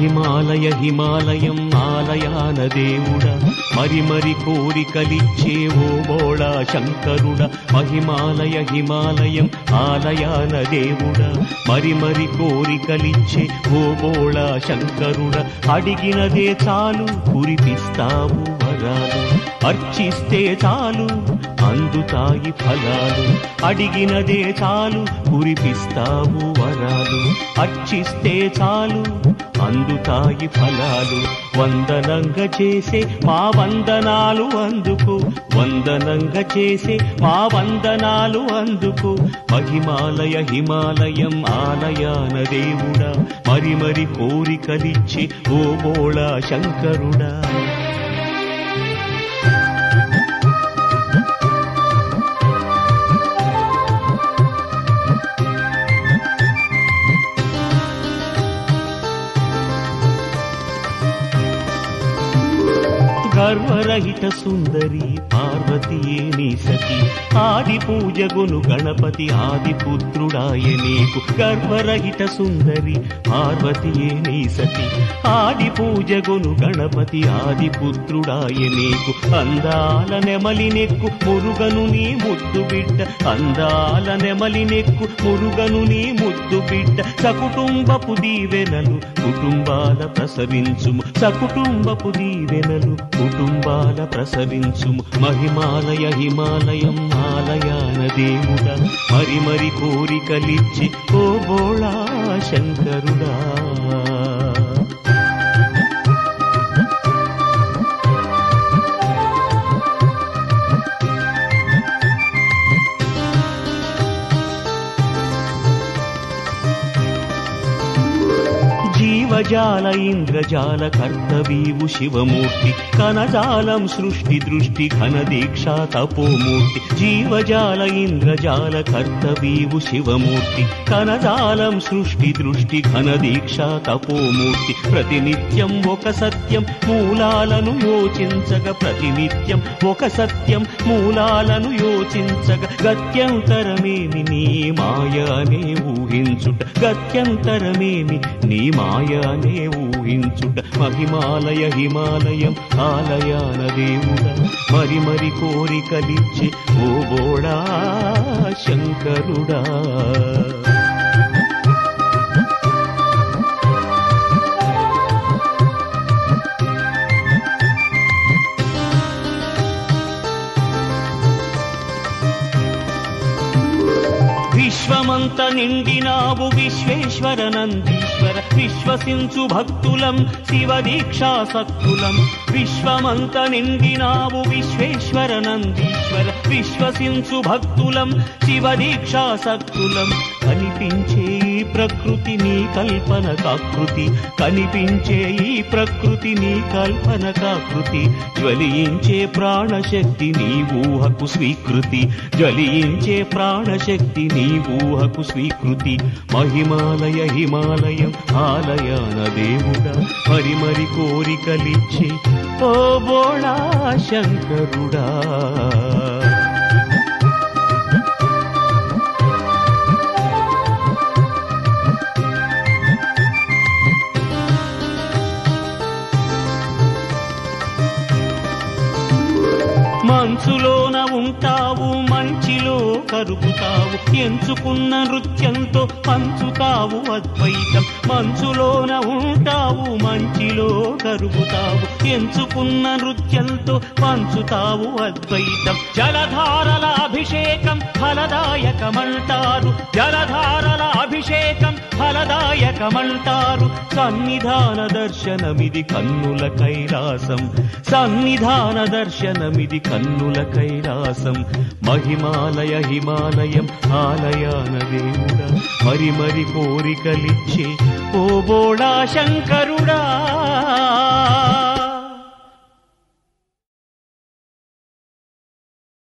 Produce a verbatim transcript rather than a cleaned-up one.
మహిమాలయ హిమాలయం ఆలయాన దేవుడా మరి మరి కోరికలిచ్చే ఓ బోళా శంకరుడా మహిమాలయ హిమాలయం ఆలయాన దేవుడా మరి మరి కోరికలిచ్చే ఓ బోళా శంకరుడా అడిగినదే చాలు కురిపిస్తావు వరాలు అర్చిస్తే చాలు అందుతాయి ఫలాలు అడిగినదే చాలు కురిపిస్తావు వరాలు అర్చిస్తే చాలు అందుతాయి ఫలాలు వందనంగా చేసే మా వందనాలు అందుకు వందనంగా చేసే మా వందనాలు అందుకు మహిమాలయ హిమాలయం ఆలయాన దేవుడా మరి మరి కోరికలిచ్చే ఓ బోళా శంకరుడా గర్వరహిత సుందరి పార్వతియే నీ సఖి ఆది పూజగును గణపతి ఆది పుత్రుడాయ నీకు గర్వరహిత సుందరి పార్వతియే నీ సఖి ఆది పూజగును గణపతి ఆది పుత్రుడాయ నీకు అందాల నెమలి నెక్కు మురుగను నీ ముద్దు బిడ్డ అందాల నెమలి నెక్కు మురుగను నీ ముద్దు బిడ్డ సకుటుంబపు దీవెనలు కుటుంబాల ప్రసరించుము సకుటుంబపు దీవెనలు కుటుంబాల ప్రసరించుము మహిమాలయ హిమాలయం ఆలయాన దేవుడా మరి మరి కోరికలిచ్చి ఓ బోళా శంకరుడా జీవజాల ఇంద్రజాల కర్తవీవు శివమూర్తి కనజాలం సృష్టి దృష్టి ఘన దీక్షా తపోమూర్తి జీవజాల ఇంద్రజాల కర్తవీవు శివమూర్తి కనజాలం సృష్టి దృష్టి ఘన దీక్షా తపోమూర్తి ప్రతినిత్యం ఒక సత్యం మూలాలను యోచించగ ప్రతినిత్యం ఒక సత్యం మూలాలను యోచించగ గత్యంతరమేమి నీ మాయనే ఊహించుట గత్యంతరమేమి నీ మాయనే ఊహించుట మహిమాలయ హిమాలయం ఆలయాన దేవుడా మరి మరి కోరికలిచ్చే ఓ బోళా శంకరుడా విశ్వమంత నిండినావు విశ్వేశ్వర నందీశ్వర విశ్వసించు భక్తులం శివ దీక్షాసక్తులం విశ్వమంత నిండినావు విశ్వేశ్వర నందీశ్వర విశ్వసించు భక్తులం శివ దీక్షాసక్తులం కనిపించే ఈ ప్రకృతి నీ కల్పన కాకృతి కనిపించే ఈ ప్రకృతి నీ కల్పన కాకృతి జ్వలించే ప్రాణశక్తి నీ ఊహకు స్వీకృతి జ్వలించే ప్రాణశక్తి నీ ఊహకు స్వీకృతి మహిమాలయ హిమాలయం ఆలయాన దేవుడా మరి మరి కోరికలిచ్చే ఓ బోళా శంకరుడా మంచులోన ఉంటావు మంచిలో కరుగుతావు ఎంచుకున్న నృత్యంతో పంచుతావు అద్వైతం మంచులోన ఉంటావు మంచిలో కరుగుతావు ఎంచుకున్న నృత్యంతో పంచుతావు అద్వైతం జలధారల అభిషేకం ఫలదాయకమంటారు జలధారల అభిషేకం ఫలదాయకమంటారు సన్నిధాన దర్శనమిది కన్నుల కైలాసం సన్నిధాన దర్శనమిది కన్నుల కైలాసం మహిమాలయ హిమాలయం ఆలయాన దేవుడా మరి మరి కోరికలిచ్చే ఓ బోళా శంకరుడా